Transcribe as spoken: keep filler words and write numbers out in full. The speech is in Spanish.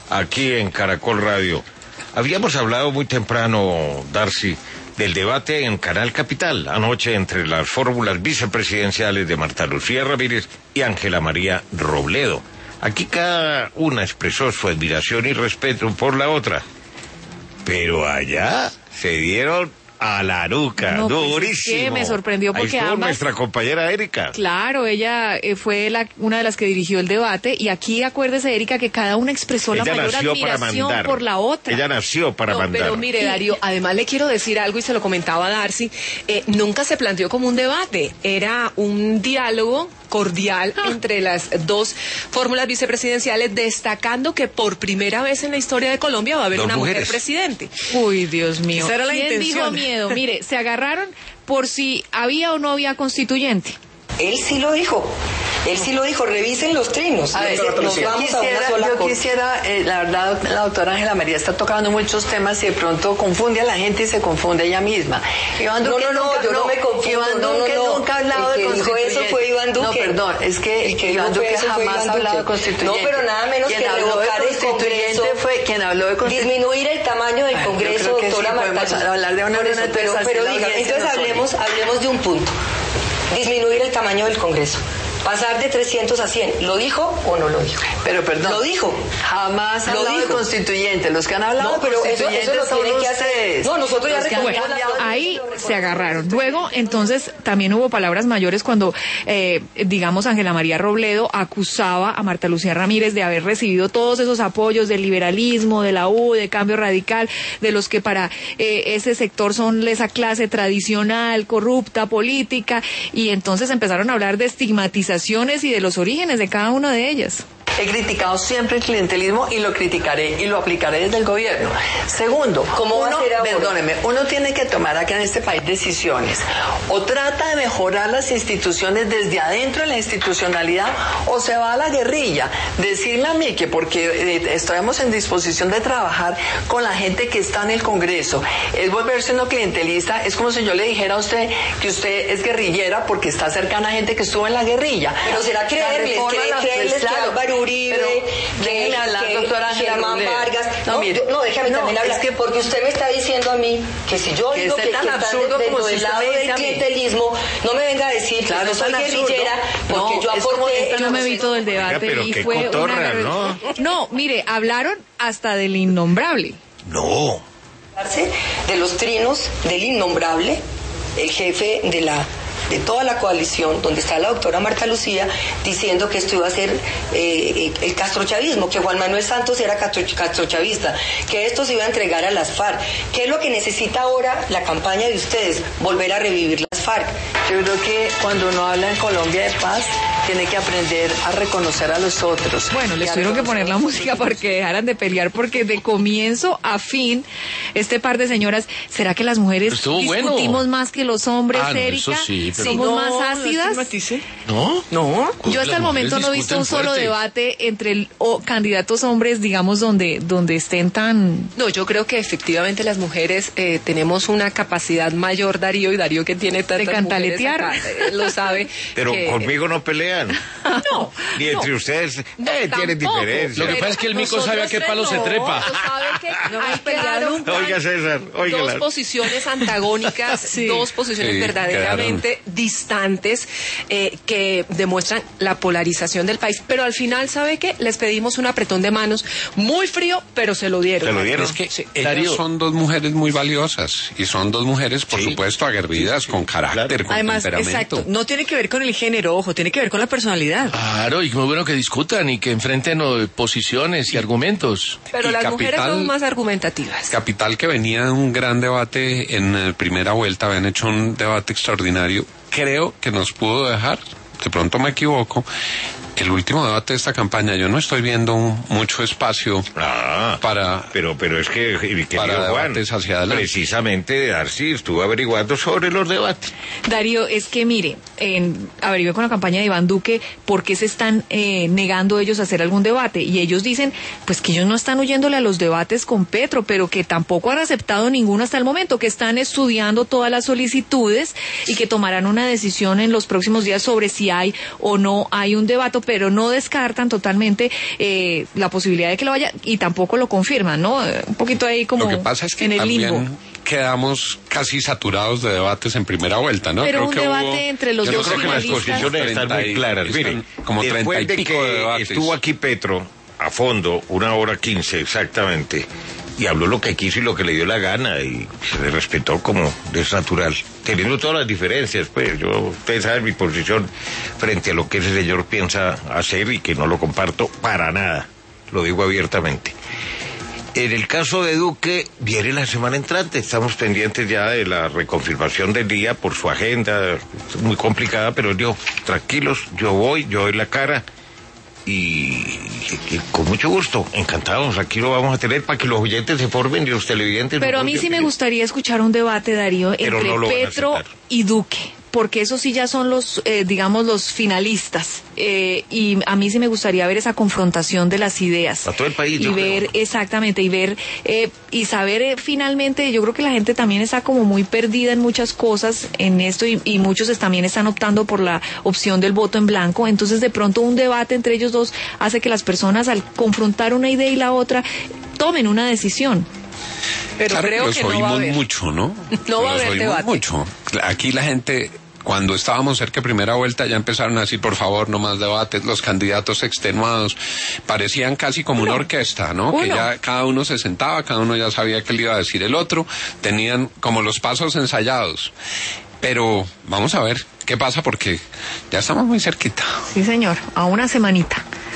aquí en Caracol Radio. Habíamos hablado muy temprano, Darcy, del debate en Canal Capital anoche entre las fórmulas vicepresidenciales de Marta Lucía Ramírez y Ángela María Robledo. Aquí cada una expresó su admiración y respeto por la otra, pero allá se dieron a la nuca, no, pues durísimo. Es que me sorprendió porque Ahí estuvo ambas... nuestra compañera Erika. Claro, ella eh, fue la, una de las que dirigió el debate, y aquí acuérdese, Erika, que cada una expresó ella la mayor admiración por la otra. Ella nació para no, mandar. Pero mire, Darío, además le quiero decir algo, y se lo comentaba a Darcy, eh, nunca se planteó como un debate, era un diálogo cordial ah. entre las dos fórmulas vicepresidenciales, destacando que por primera vez en la historia de Colombia va a haber Dos una mujeres. mujer presidente. Uy, Dios mío. Esa era la ¿Quién intención. dijo miedo? Mire, se agarraron por si había o no había constituyente. Él sí lo dijo, él sí lo dijo, revisen los trinos. A ver, nos yo vamos quisiera, a una sola yo cosa. quisiera eh, la verdad, la doctora Ángela María está tocando muchos temas y de pronto confunde a la gente y se confunde ella misma. Iván No, Duque no, no, nunca, yo no me confundo, Iván no, no, Duque no. nunca ha hablado El que de dijo constituyente. eso fue Iván Duque. No, perdón, es que, El que Iván dijo Duque eso fue jamás Iván ha hablado de Duque. constituyente. No, pero nada menos quien que habló de revocar el constituyente Congreso, fue quien habló de constituyente. disminuir el tamaño del Bueno, Congreso, yo creo que doctora sí Marta. podemos hablar de una Por eso, buena pero, tesa, pero si la diga, audiencia entonces nos oye. hablemos, hablemos de un punto. Disminuir el tamaño del Congreso. Pasar de trescientos a cien. ¿Lo dijo o no lo dijo? Pero perdón. Lo dijo. Jamás ha Lo hablado dijo. de constituyente. Los que han hablado No, pero de eso, constituyentes eso lo son tienen que hacer. ustedes. No, nosotros ya Los que han recogimos cambiado. la- Ahí se agarraron. Luego, entonces, también hubo palabras mayores cuando, eh, digamos, Ángela María Robledo acusaba a Marta Lucía Ramírez de haber recibido todos esos apoyos del liberalismo, de la U, de Cambio Radical, de los que para eh, ese sector son esa clase tradicional, corrupta, política, y entonces empezaron a hablar de estigmatizaciones y de los orígenes de cada una de ellas. He criticado siempre el clientelismo y lo criticaré y lo aplicaré desde el gobierno. Segundo, ¿Cómo va a uno, ser ahora? perdóneme, uno tiene que tomar acá en este país decisiones. O trata de mejorar las instituciones desde adentro de la institucionalidad, o se va a la guerrilla. Decirle a mí que porque eh, estamos en disposición de trabajar con la gente que está en el Congreso, es volverse uno clientelista, es como si yo le dijera a usted que usted es guerrillera porque está cercana a gente que estuvo en la guerrilla. Pero será La creerles, reforma, cre- la- creerles pues, que claro, Álvaro Uribe, pero que, déjeme hablar, que doctora Ángela Germán Robledo. Vargas. No, No, mire, yo- no, déjame no, también hablar, es que- porque usted me está diciendo a mí que si yo Que digo es que, tan que está absurdo dentro como si del usted lado me dice del a mí. clientelismo, no me venga a decir Claro, que yo es soy tan absurdo. guerrillera porque No, yo es como aporté... esta- Yo me vi todo el debate. Oiga, pero y qué fue cotorra, una guerra- ¿no? No, mire, hablaron hasta del innombrable. No. de los trinos del innombrable, el jefe de la de toda la coalición, donde está la doctora Marta Lucía, diciendo que esto iba a ser eh, el castrochavismo, que Juan Manuel Santos era castro, castrochavista, que esto se iba a entregar a las FARC. ¿Qué es lo que necesita ahora la campaña de ustedes? Volver a revivir las FARC. Yo creo que cuando uno habla en Colombia de paz, tiene que aprender a reconocer a los otros. Bueno, les tuvieron que poner la música para que dejaran de pelear, porque de comienzo a fin, este par de señoras, ¿será que las mujeres Estuvo discutimos bueno. más que los hombres, Ah, no, Erika? eso sí, pero- ¿Somos No, más no ácidas? estigmatice. ¿No? No. Yo hasta el momento no he visto un solo debate entre el, o candidatos hombres, digamos, donde, donde estén tan... No, yo creo que efectivamente las mujeres eh, tenemos una capacidad mayor, Darío, y Darío que tiene tantas cantaletear. mujeres acá, eh, lo sabe. Pero que- conmigo no pelean. No, Ni entre no. ustedes. No, eh, tienen tampoco. diferencias. Lo que pasa es que el mico sabe a qué palo se trepa. No, sabe que No hemos hay peleado claro, nunca. Oiga, César, dos óigala. posiciones antagónicas, Sí. dos posiciones Sí, verdaderamente distantes eh, que demuestran la polarización del país. Pero al final, ¿sabe qué? Les pedimos un apretón de manos muy frío, pero se lo dieron. Se lo dieron. Es que Sí. ellas Darío. son dos mujeres muy valiosas y son dos mujeres, por Sí. supuesto, aguerridas, con carácter, con Además, temperamento. exacto, no tiene que ver con el género, ojo, tiene que ver con la personalidad. Claro, y muy bueno que discutan y que enfrenten eh, posiciones y argumentos. Pero Y las mujeres Capital- son más argumentativas. Capital, que venía de un gran debate en eh, primera vuelta, habían hecho un debate extraordinario, creo que nos pudo dejar, de pronto me equivoco, el último debate de esta campaña. Yo no estoy viendo un- mucho espacio Ah, para... pero, pero es que, mi querido Para Juan, debates hacia adelante. precisamente Darcy estuvo averiguando sobre los debates. Darío, es que mire, en, averigué con la campaña de Iván Duque por qué se están eh, negando ellos a hacer algún debate, y ellos dicen pues que ellos no están huyéndole a los debates con Petro, pero que tampoco han aceptado ninguno hasta el momento, que están estudiando todas las solicitudes y que tomarán una decisión en los próximos días sobre si hay o no hay un debate, pero no descartan totalmente eh, la posibilidad de que lo vaya y tampoco lo confirman, ¿no? Un poquito ahí como lo que pasa es que en el limbo. Quedamos casi saturados de debates en primera vuelta, ¿no? Pero creo un que debate hubo, entre los yo dos creo que las finalistas. posiciones están muy claras. Miren, como treinta y después de pico de que debates. estuvo aquí Petro a fondo, una hora quince exactamente, y habló lo que quiso y lo que le dio la gana, y se le respetó como es natural, teniendo todas las diferencias, pues yo, ustedes saben mi posición frente a lo que ese señor piensa hacer y que no lo comparto para nada, lo digo abiertamente. En el caso de Duque, viene la semana entrante, estamos pendientes ya de la reconfirmación del día por su agenda, muy complicada, pero yo, tranquilos, yo voy, yo doy la cara, y, y, y con mucho gusto, encantados, aquí lo vamos a tener para que los oyentes se formen y los televidentes. Pero a mí sí me gustaría escuchar un debate, Darío, Pero entre no lo van a Petro aceptar. y Duque, porque esos sí ya son los, eh, digamos, los finalistas. Eh, y a mí sí me gustaría ver esa confrontación de las ideas. A todo el país, Y yo ver, creo. exactamente, y ver, eh, y saber eh, finalmente, yo creo que la gente también está como muy perdida en muchas cosas en esto, y, y muchos también están optando por la opción del voto en blanco. Entonces, de pronto, un debate entre ellos dos hace que las personas, al confrontar una idea y la otra, tomen una decisión. Pero claro creo que los que no va a oímos haber. mucho, ¿no? No va a Los haber oímos debate. mucho. Aquí la gente, cuando estábamos cerca de primera vuelta, ya empezaron a decir, por favor, no más debates, los candidatos extenuados. Parecían casi como una orquesta, ¿no? Uno. Que ya cada uno se sentaba, cada uno ya sabía qué le iba a decir el otro. Tenían como los pasos ensayados. Pero vamos a ver qué pasa porque ya estamos muy cerquita. Sí, señor, a una semanita.